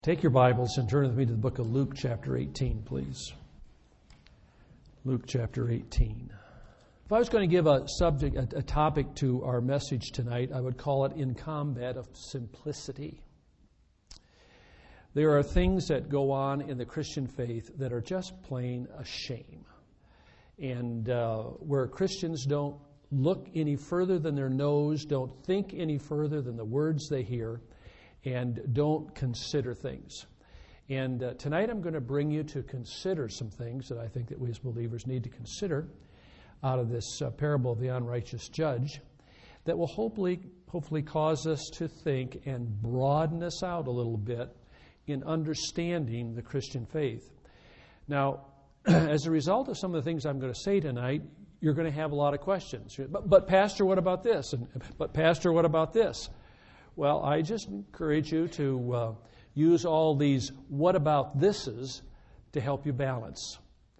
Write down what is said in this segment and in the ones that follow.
Take your Bibles and turn with me to the book of Luke chapter 18, please. Luke chapter 18. If I was going to give a topic to our message tonight, I would call it In Combat of Simplicity. There are things that go on in the Christian faith that are just plain a shame. And where Christians don't look any further than their nose, don't think any further than the words they hear, and don't consider things. And tonight I'm going to bring you to consider some things that I think that we as believers need to consider out of this parable of the unrighteous judge that will hopefully cause us to think and broaden us out a little bit in understanding the Christian faith. Now, as a result of some of the things I'm going to say tonight, you're going to have a lot of questions. But Pastor, what about this? But Pastor, what about this? Well, I just encourage you to use all these what about thises to help you balance.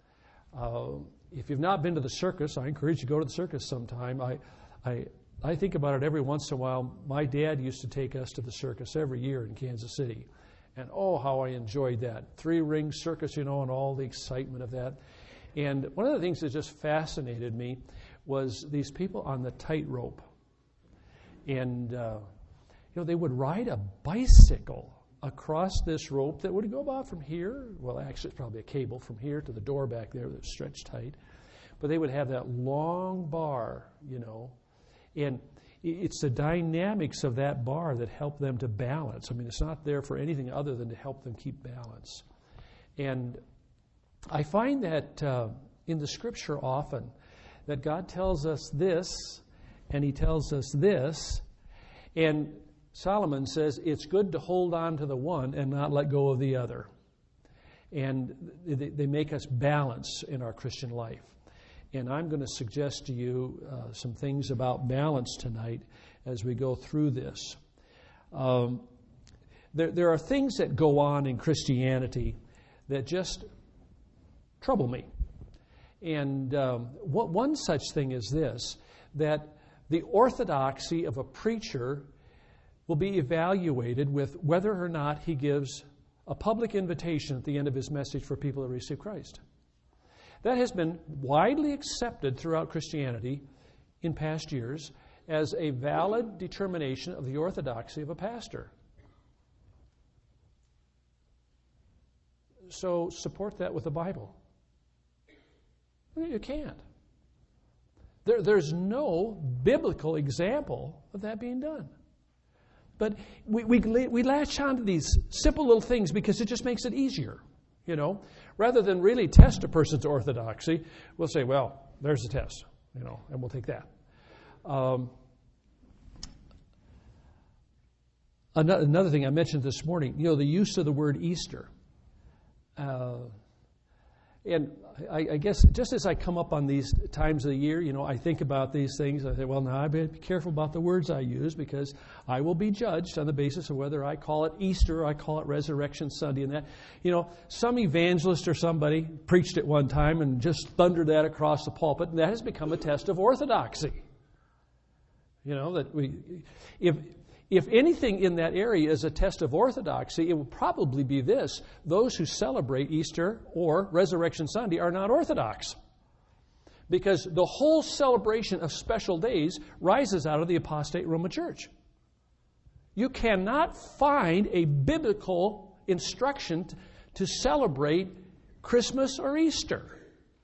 If you've not been to the circus, I encourage you to go to the circus sometime. I think about it every once in a while. My dad used to take us to the circus every year in Kansas City. And oh, how I enjoyed that. 3-ring circus, and all the excitement of that. And one of the things that just fascinated me was these people on the tightrope. And they would ride a bicycle across this rope that would go about from here. Well, actually, it's probably a cable from here to the door back there that's stretched tight. But they would have that long bar, And it's the dynamics of that bar that help them to balance. I mean, it's not there for anything other than to help them keep balance. And I find that in the Scripture often that God tells us this, and He tells us this, and Solomon says it's good to hold on to the one and not let go of the other. And they make us balance in our Christian life. And I'm going to suggest to you some things about balance tonight as we go through this. There are things that go on in Christianity that just trouble me. And one such thing is this, that the orthodoxy of a preacher will be evaluated with whether or not he gives a public invitation at the end of his message for people to receive Christ. That has been widely accepted throughout Christianity in past years as a valid determination of the orthodoxy of a pastor. So support that with the Bible. You can't. There's no biblical example of that being done. But we latch on to these simple little things because it just makes it easier, Rather than really test a person's orthodoxy, we'll say, well, there's the test, and we'll take that. Another thing I mentioned this morning, the use of the word Easter. And I guess just as I come up on these times of the year, I think about these things. I say, well, now I better be careful about the words I use because I will be judged on the basis of whether I call it Easter or I call it Resurrection Sunday. And that, some evangelist or somebody preached it one time and just thundered that across the pulpit, and that has become a test of orthodoxy. If anything in that area is a test of orthodoxy, it will probably be this. Those who celebrate Easter or Resurrection Sunday are not orthodox. Because the whole celebration of special days rises out of the apostate Roman Church. You cannot find a biblical instruction to celebrate Christmas or Easter.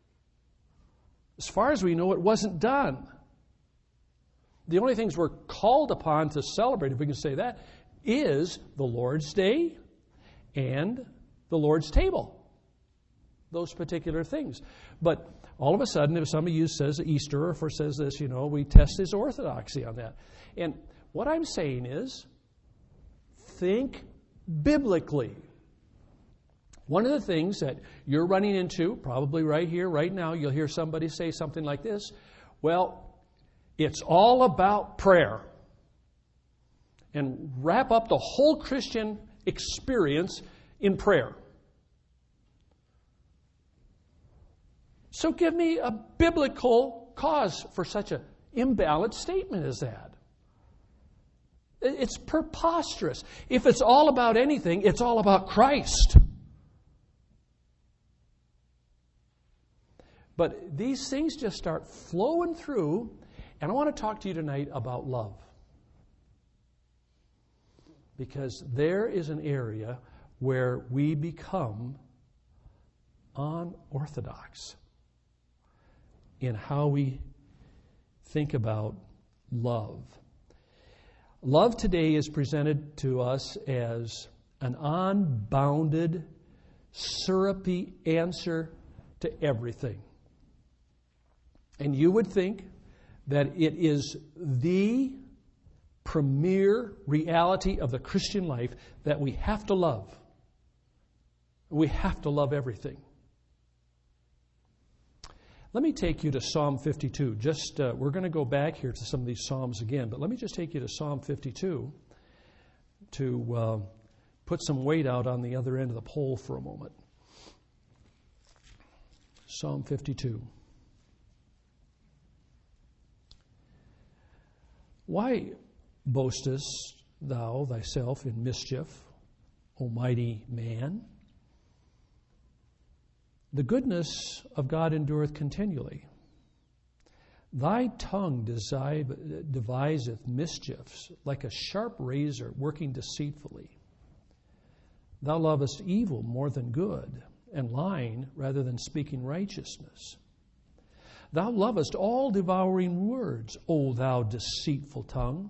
As far as we know, it wasn't done. The only things we're called upon to celebrate, if we can say that, is the Lord's Day and the Lord's table. Those particular things. But all of a sudden, if somebody says Easter or if it says this, we test his orthodoxy on that. And what I'm saying is, think biblically. One of the things that you're running into, probably right here, right now, you'll hear somebody say something like this, well, it's all about prayer. And wrap up the whole Christian experience in prayer. So give me a biblical cause for such an imbalanced statement as that. It's preposterous. If it's all about anything, it's all about Christ. But these things just start flowing through, and I want to talk to you tonight about love. Because there is an area where we become unorthodox in how we think about love. Love today is presented to us as an unbounded, syrupy answer to everything. And you would think that it is the premier reality of the Christian life that we have to love. We have to love everything. Let me take you to Psalm 52. We're going to go back here to some of these Psalms again, but let me just take you to Psalm 52 to put some weight out on the other end of the pole for a moment. Psalm 52. Why boastest thou thyself in mischief, O mighty man? The goodness of God endureth continually. Thy tongue deviseth mischiefs, like a sharp razor working deceitfully. Thou lovest evil more than good, and lying rather than speaking righteousness. Thou lovest all devouring words, O thou deceitful tongue.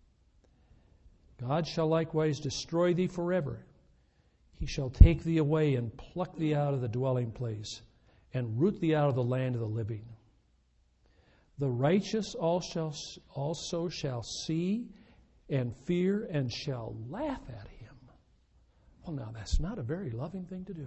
God shall likewise destroy thee forever. He shall take thee away and pluck thee out of the dwelling place, and root thee out of the land of the living. The righteous also shall see and fear and shall laugh at him. Well, now that's not a very loving thing to do.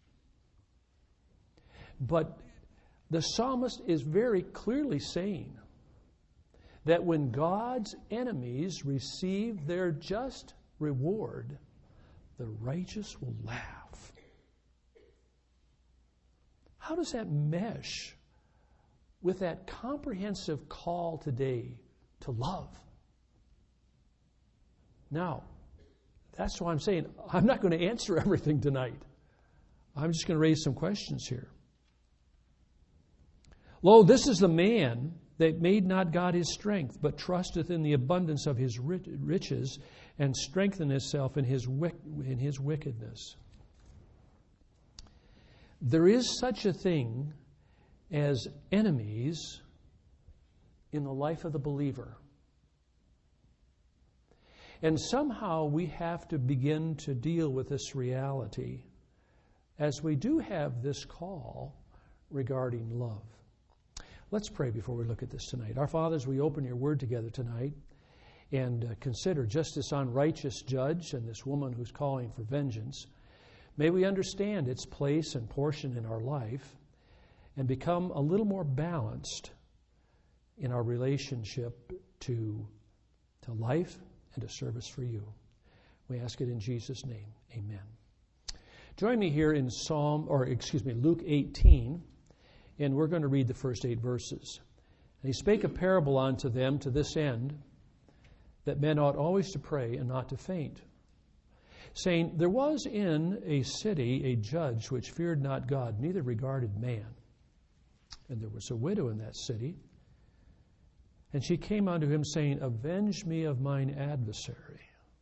But the psalmist is very clearly saying that when God's enemies receive their just reward, the righteous will laugh. How does that mesh with that comprehensive call today to love? Now, that's why I'm saying I'm not going to answer everything tonight. I'm just going to raise some questions here. Lo, this is the man that made not God his strength, but trusteth in the abundance of his riches, and strengthened himself in his wickedness. There is such a thing as enemies in the life of the believer. And somehow we have to begin to deal with this reality as we do have this call regarding love. Let's pray before we look at this tonight. Our Father, as we open your word together tonight and consider just this unrighteous judge and this woman who's calling for vengeance, may we understand its place and portion in our life and become a little more balanced in our relationship to life and to service for you. We ask it in Jesus' name. Amen. Join me here in Luke 18. And we're going to read the first 8 verses. And he spake a parable unto them to this end, that men ought always to pray and not to faint, saying, There was in a city a judge which feared not God, neither regarded man. And there was a widow in that city, and she came unto him, saying, Avenge me of mine adversary.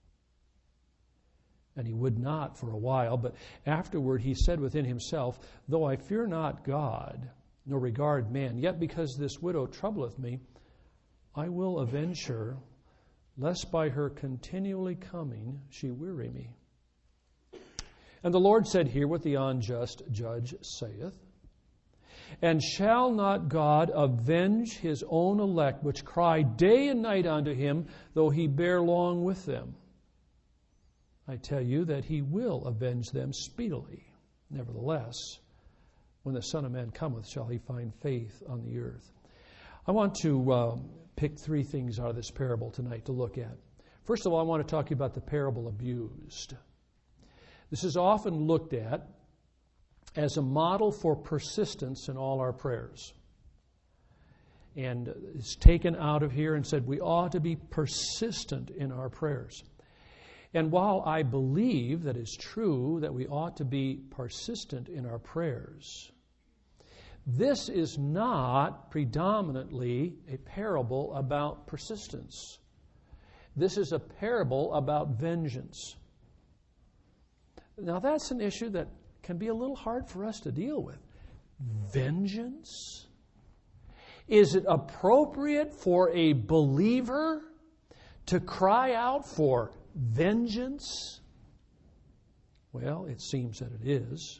And he would not for a while, but afterward he said within himself, Though I fear not God, nor regard man, yet because this widow troubleth me, I will avenge her, lest by her continually coming she weary me. And the Lord said, Hear what the unjust judge saith. And shall not God avenge his own elect, which cry day and night unto him, though he bear long with them? I tell you that he will avenge them speedily. Nevertheless, when the Son of Man cometh, shall he find faith on the earth? I want to pick 3 things out of this parable tonight to look at. First of all, I want to talk to you about the parable abused. This is often looked at as a model for persistence in all our prayers. and it's taken out of here and said we ought to be persistent in our prayers. And while I believe that it's true that we ought to be persistent in our prayers, this is not predominantly a parable about persistence. This is a parable about vengeance. Now that's an issue that can be a little hard for us to deal with. Vengeance? Is it appropriate for a believer to cry out for vengeance? Well, it seems that it is.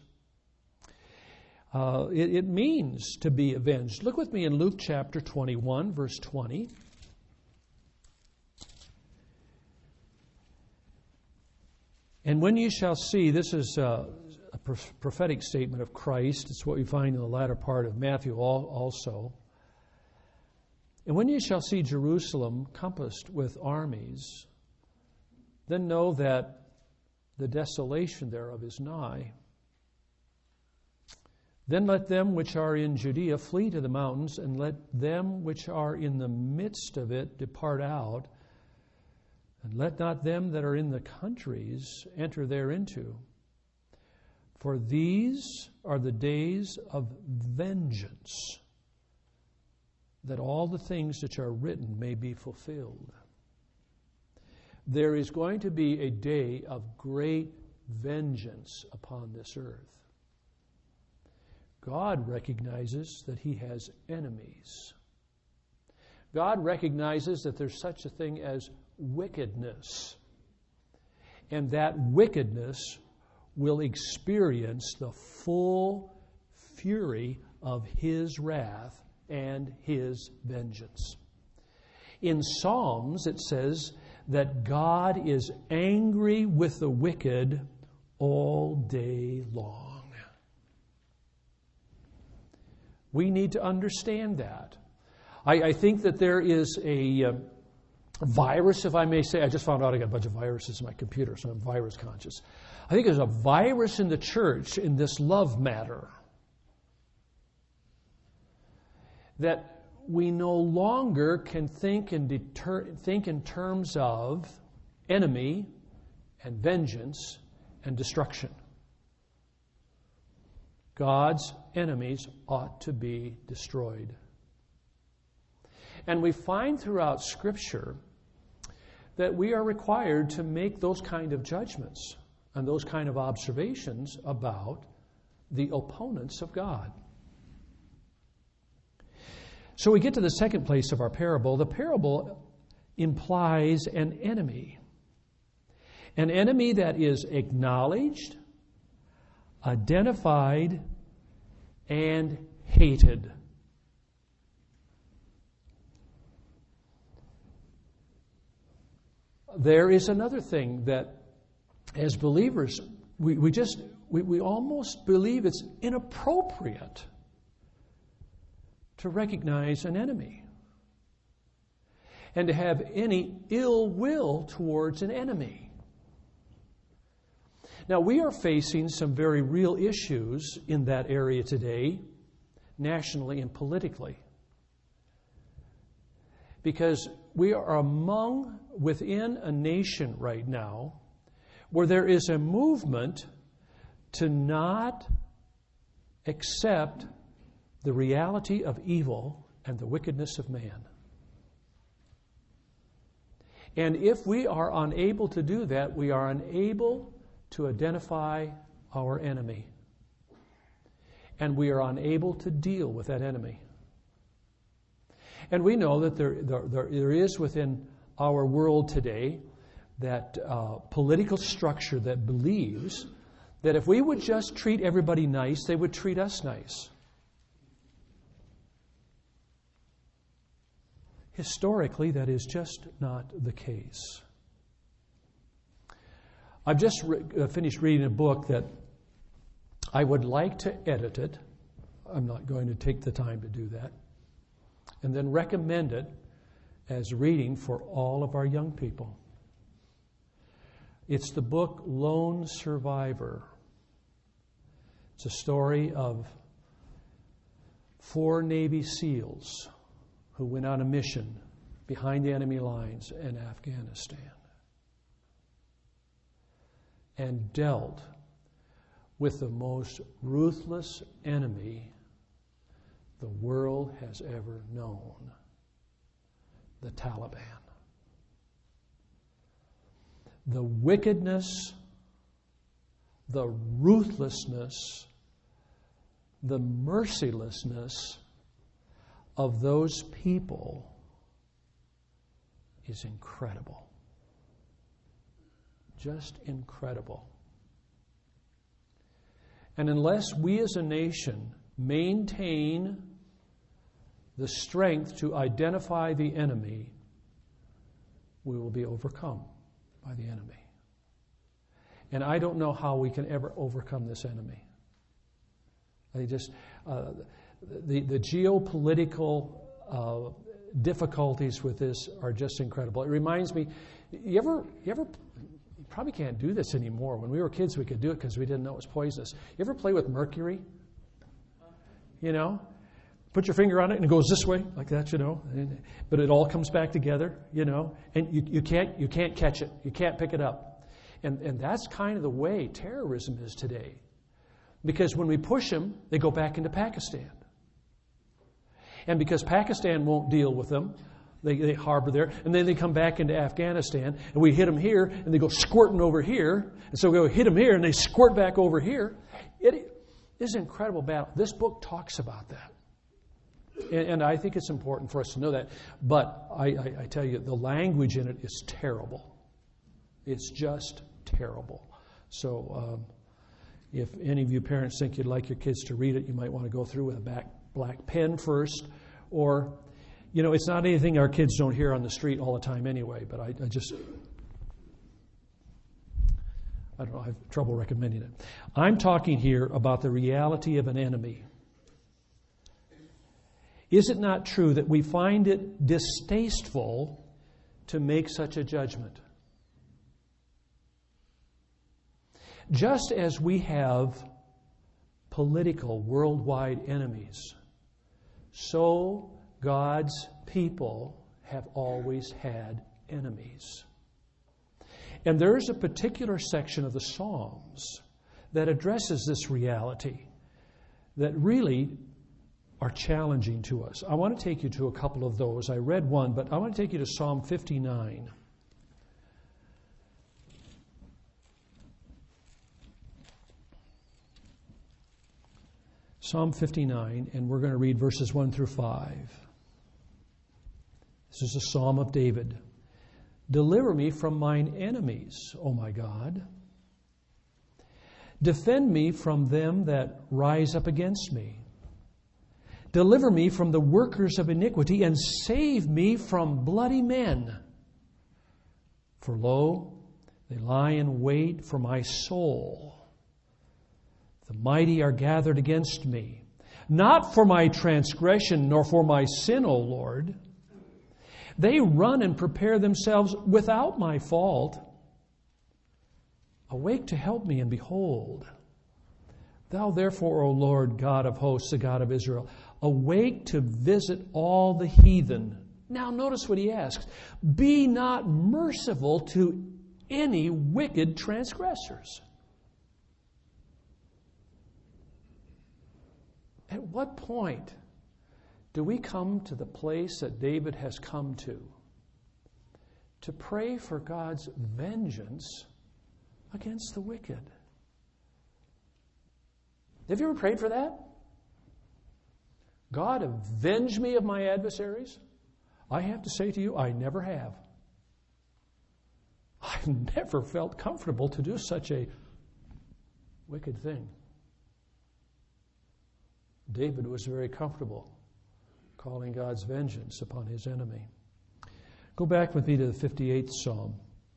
It means to be avenged. Look with me in Luke chapter 21, verse 20. And when you shall see, this is a prophetic statement of Christ. It's what we find in the latter part of Matthew also. And when you shall see Jerusalem compassed with armies, then know that the desolation thereof is nigh. Then let them which are in Judea flee to the mountains, and let them which are in the midst of it depart out, and let not them that are in the countries enter thereinto. For these are the days of vengeance, that all the things which are written may be fulfilled. There is going to be a day of great vengeance upon this earth. God recognizes that He has enemies. God recognizes that there's such a thing as wickedness. And that wickedness will experience the full fury of His wrath and His vengeance. In Psalms, it says that God is angry with the wicked all day long. We need to understand that. I think that there is a virus, if I may say. I just found out I got a bunch of viruses in my computer, so I'm virus conscious. I think there's a virus in the church in this love matter, that we no longer can think in terms of enemy and vengeance and destruction. God's enemies ought to be destroyed. And we find throughout Scripture that we are required to make those kind of judgments and those kind of observations about the opponents of God. So we get to the second place of our parable. The parable implies an enemy that is acknowledged, identified, and hated. There is another thing that, as believers, we almost believe it's inappropriate to recognize an enemy and to have any ill will towards an enemy. Now, we are facing some very real issues in that area today, nationally and politically, because we are within a nation right now where there is a movement to not accept the reality of evil and the wickedness of man. And if we are unable to do that, we are unable to identify our enemy. And we are unable to deal with that enemy. And we know that there is within our world today that political structure that believes that if we would just treat everybody nice, they would treat us nice. Historically, that is just not the case. I've just finished reading a book that I would like to edit it. I'm not going to take the time to do that. And then recommend it as reading for all of our young people. It's the book Lone Survivor. It's a story of 4 Navy SEALs who went on a mission behind the enemy lines in Afghanistan and dealt with the most ruthless enemy the world has ever known, the Taliban. The wickedness, the ruthlessness, the mercilessness of those people is incredible. Just incredible. And unless we as a nation maintain the strength to identify the enemy, we will be overcome by the enemy. And I don't know how we can ever overcome this enemy. The geopolitical difficulties with this are just incredible. It reminds me, you probably can't do this anymore. When we were kids, we could do it because we didn't know it was poisonous. You ever play with mercury? You know? Put your finger on it and it goes this way, like that, you know. But it all comes back together, you know. And you can't catch it. You can't pick it up. And that's kind of the way terrorism is today. Because when we push them, they go back into Pakistan. And because Pakistan won't deal with them, they harbor there, and then they come back into Afghanistan, and we hit them here, and they go squirting over here. And so we go hit them here, and they squirt back over here. It is an incredible battle. This book talks about that. And I think it's important for us to know that. But I tell you, the language in it is terrible. It's just terrible. So if any of you parents think you'd like your kids to read it, you might want to go through with a black pen first. Or, you know, it's not anything our kids don't hear on the street all the time anyway, but I don't know, I have trouble recommending it. I'm talking here about the reality of an enemy. Is it not true that we find it distasteful to make such a judgment? Just as we have political worldwide enemies, so God's people have always had enemies. And there is a particular section of the Psalms that addresses this reality that really are challenging to us. I want to take you to a couple of those. I read one, but I want to take you to Psalm 59. Psalm 59, and we're going to read verses 1 through 5. This is a psalm of David. Deliver me from mine enemies, O my God. Defend me from them that rise up against me. Deliver me from the workers of iniquity, and save me from bloody men. For lo, they lie in wait for my soul. The mighty are gathered against me, not for my transgression, nor for my sin, O Lord. They run and prepare themselves without my fault. Awake to help me, and behold, thou therefore, O Lord, God of hosts, the God of Israel, awake to visit all the heathen. Now notice what he asks. Be not merciful to any wicked transgressors. At what point do we come to the place that David has come to pray for God's vengeance against the wicked? Have you ever prayed for that? God, avenge me of my adversaries? I have to say to you, I never have. I've never felt comfortable to do such a wicked thing. David was very comfortable calling God's vengeance upon his enemy. Go back with me to the 58th Psalm.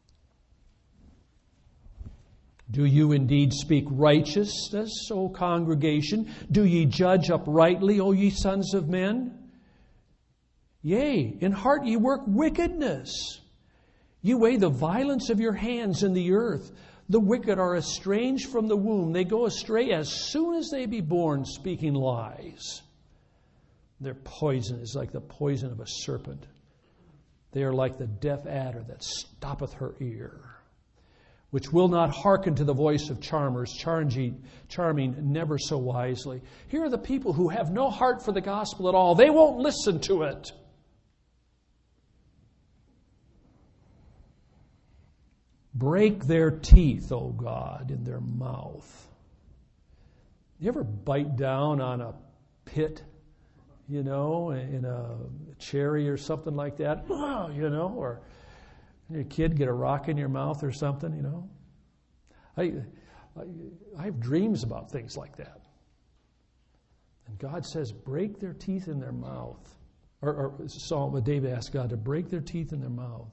Do you indeed speak righteousness, O congregation? Do ye judge uprightly, O ye sons of men? Yea, in heart ye work wickedness. You weigh the violence of your hands in the earth. The wicked are estranged from the womb. They go astray as soon as they be born, speaking lies. Their poison is like the poison of a serpent. They are like the deaf adder that stoppeth her ear, which will not hearken to the voice of charmers, charming never so wisely. Here are the people who have no heart for the gospel at all. They won't listen to it. Break their teeth, O God, in their mouth. You ever bite down on a pit, in a cherry or something like that, or your kid get a rock in your mouth or something, I have dreams about things like that. And God says, break their teeth in their mouth. Or David asked God to break their teeth in their mouth.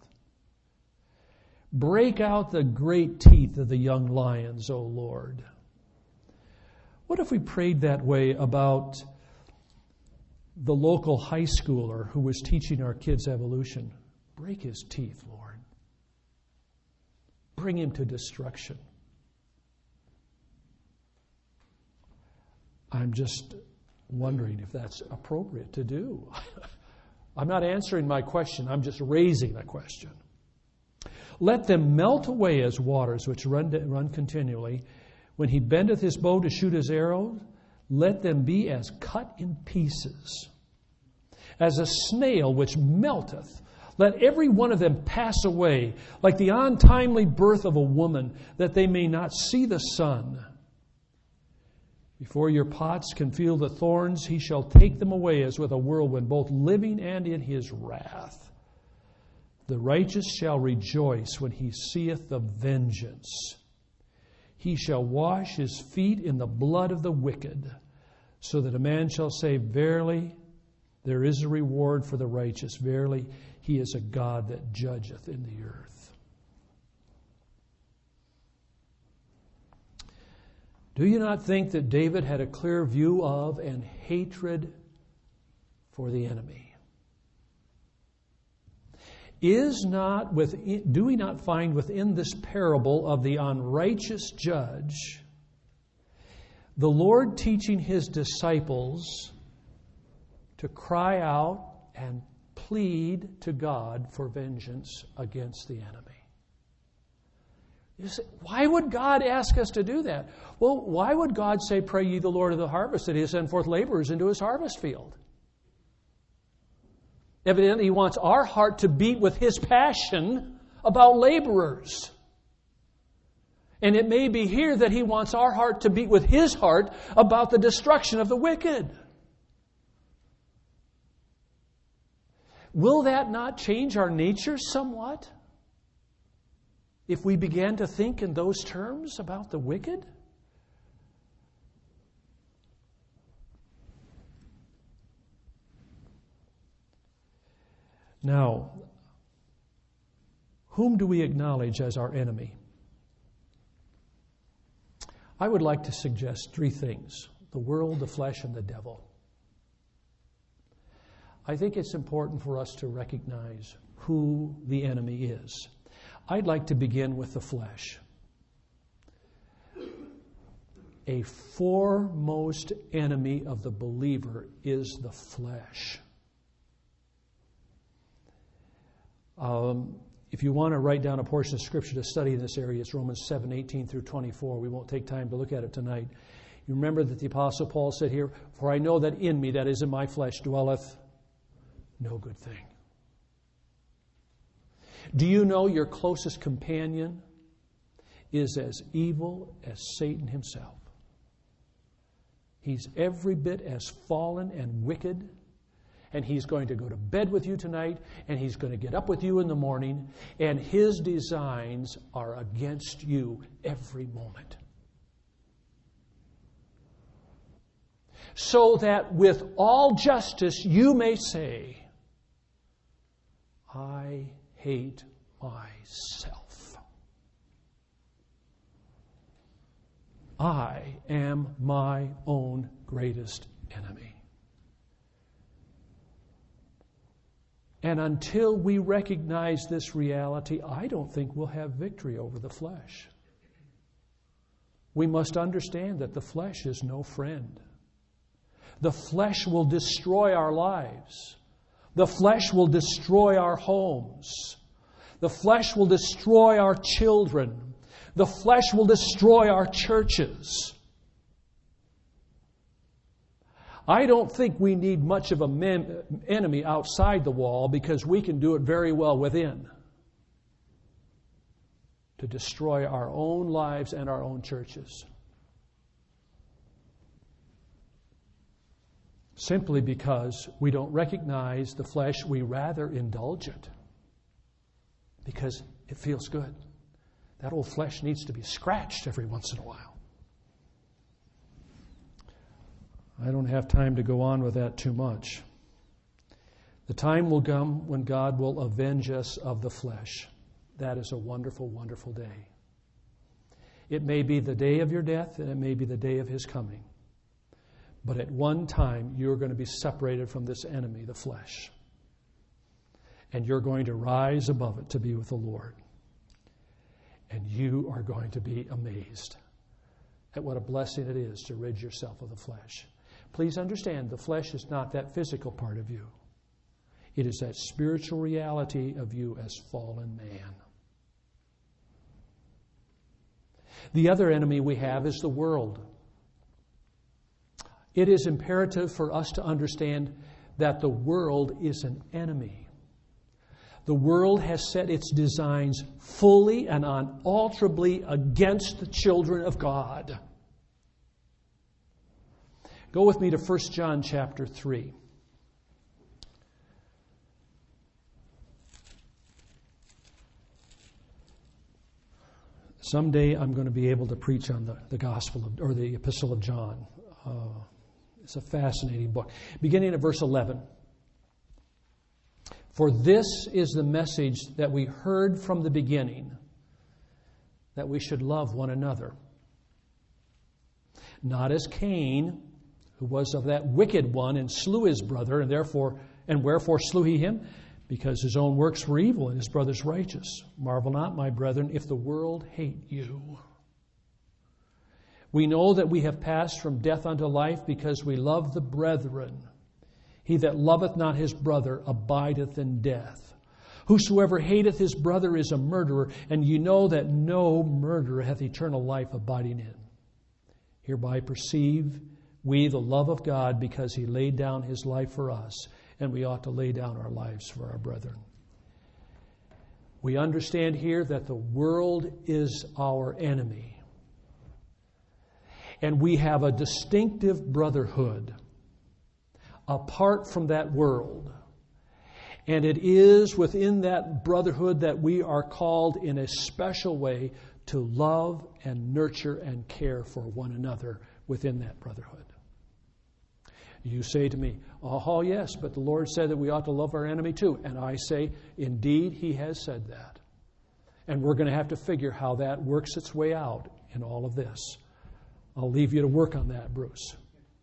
Break out the great teeth of the young lions, O Lord. What if we prayed that way about the local high schooler who was teaching our kids evolution? Break his teeth, Lord. Bring him to destruction. I'm just wondering if that's appropriate to do. I'm not answering my question. I'm just raising a question. Let them melt away as waters which run continually. When he bendeth his bow to shoot his arrow, let them be as cut in pieces, as a snail which melteth. Let every one of them pass away, like the untimely birth of a woman, that they may not see the sun. Before your pots can feel the thorns, he shall take them away as with a whirlwind, both living and in his wrath. The righteous shall rejoice when he seeth the vengeance. He shall wash his feet in the blood of the wicked, so that a man shall say, verily, there is a reward for the righteous. Verily, he is a God that judgeth in the earth. Do you not think that David had a clear view of and hatred for the enemy? Do we not find within this parable of the unrighteous judge the Lord teaching his disciples to cry out and plead to God for vengeance against the enemy? You say, why would God ask us to do that? Well, why would God say, pray ye the Lord of the harvest, that he send forth laborers into his harvest field? Evidently, he wants our heart to beat with his passion about laborers. And it may be here that he wants our heart to beat with his heart about the destruction of the wicked. Will that not change our nature somewhat if we began to think in those terms about the wicked? Now, whom do we acknowledge as our enemy? I would like to suggest three things: the world, the flesh, and the devil. I think it's important for us to recognize who the enemy is. I'd like to begin with the flesh. A foremost enemy of the believer is the flesh. If you want to write down a portion of Scripture to study in this area, it's Romans 7:18 through 24. We won't take time to look at it tonight. You remember that the Apostle Paul said here, for I know that in me, that is in my flesh, dwelleth no good thing. Do you know your closest companion is as evil as Satan himself? He's every bit as fallen and wicked. And he's going to go to bed with you tonight, and he's going to get up with you in the morning, and his designs are against you every moment. So that with all justice you may say, I hate myself. I am my own greatest enemy. And until we recognize this reality, I don't think we'll have victory over the flesh. We must understand that the flesh is no friend. The flesh will destroy our lives. The flesh will destroy our homes. The flesh will destroy our children. The flesh will destroy our churches. I don't think we need much of an enemy outside the wall, because we can do it very well within to destroy our own lives and our own churches. Simply because we don't recognize the flesh, we rather indulge it because it feels good. That old flesh needs to be scratched every once in a while. I don't have time to go on with that too much. The time will come when God will avenge us of the flesh. That is a wonderful, wonderful day. It may be the day of your death, and it may be the day of His coming. But at one time, you're going to be separated from this enemy, the flesh. And you're going to rise above it to be with the Lord. And you are going to be amazed at what a blessing it is to rid yourself of the flesh. Please understand, the flesh is not that physical part of you. It is that spiritual reality of you as fallen man. The other enemy we have is the world. It is imperative for us to understand that the world is an enemy. The world has set its designs fully and unalterably against the children of God. Go with me to 1 John chapter 3. Someday I'm going to be able to preach on the Gospel or the Epistle of John. It's a fascinating book. Beginning at verse 11. For this is the message that we heard from the beginning, that we should love one another. Not as Cain, who was of that wicked one and slew his brother, and wherefore slew he him? Because his own works were evil and his brother's righteous. Marvel not, my brethren, if the world hate you. We know that we have passed from death unto life because we love the brethren. He that loveth not his brother abideth in death. Whosoever hateth his brother is a murderer, and ye know that no murderer hath eternal life abiding in. Hereby perceive we the love of God, because He laid down His life for us, and we ought to lay down our lives for our brethren. We understand here that the world is our enemy. And we have a distinctive brotherhood apart from that world. And it is within that brotherhood that we are called in a special way to love and nurture and care for one another within that brotherhood. You say to me, oh yes, but the Lord said that we ought to love our enemy too. And I say, indeed, He has said that. And we're going to have to figure how that works its way out in all of this. I'll leave you to work on that, Bruce.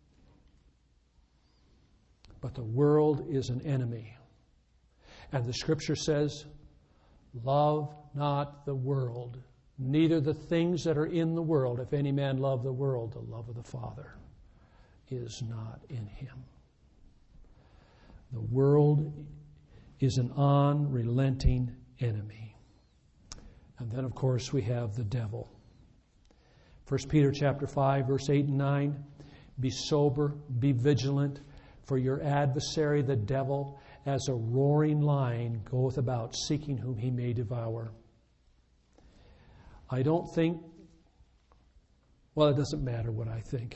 But the world is an enemy. And the Scripture says, love not the world, neither the things that are in the world. If any man love the world, the love of the Father is not in him. The world is an unrelenting enemy. And then, of course, we have the devil. 1 Peter chapter 5, verse 8 and 9. Be sober, be vigilant, for your adversary, the devil, as a roaring lion, goeth about seeking whom he may devour. I don't think, well, it doesn't matter what I think.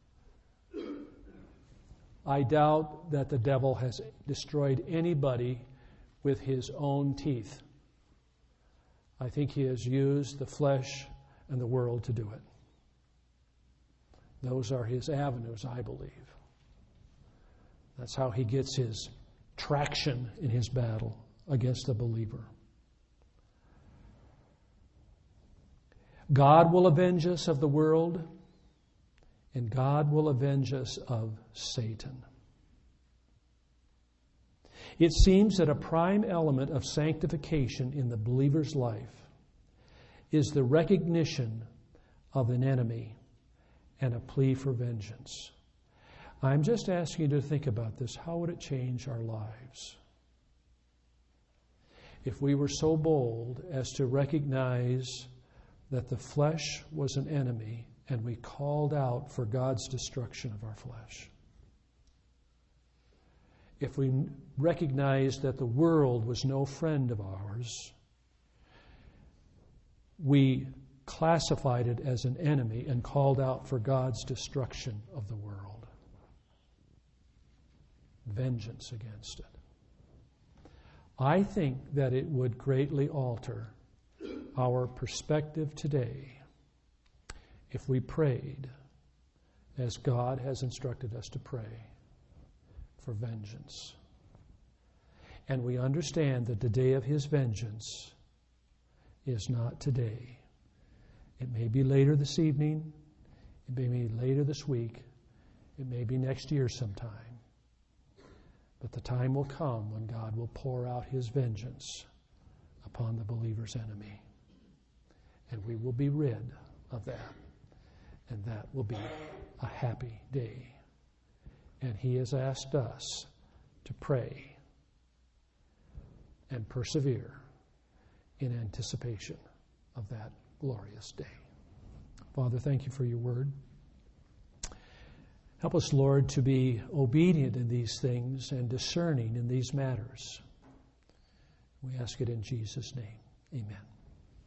I doubt that the devil has destroyed anybody with his own teeth. I think he has used the flesh and the world to do it. Those are his avenues, I believe. That's how he gets his traction in his battle against the believer. God will avenge us of the world, and God will avenge us of Satan. It seems that a prime element of sanctification in the believer's life is the recognition of an enemy and a plea for vengeance. I'm just asking you to think about this. How would it change our lives if we were so bold as to recognize that the flesh was an enemy and we called out for God's destruction of our flesh? If we recognized that the world was no friend of ours, we classified it as an enemy and called out for God's destruction of the world. Vengeance against it. I think that it would greatly alter our perspective today if we prayed as God has instructed us to pray for vengeance. And we understand that the day of His vengeance is not today. It may be later this evening. It may be later this week. It may be next year sometime. But the time will come when God will pour out His vengeance upon the believer's enemy. And we will be rid of that. And that will be a happy day. And He has asked us to pray and persevere in anticipation of that glorious day. Father, thank You for Your word. Help us, Lord, to be obedient in these things and discerning in these matters. We ask it in Jesus' name. Amen.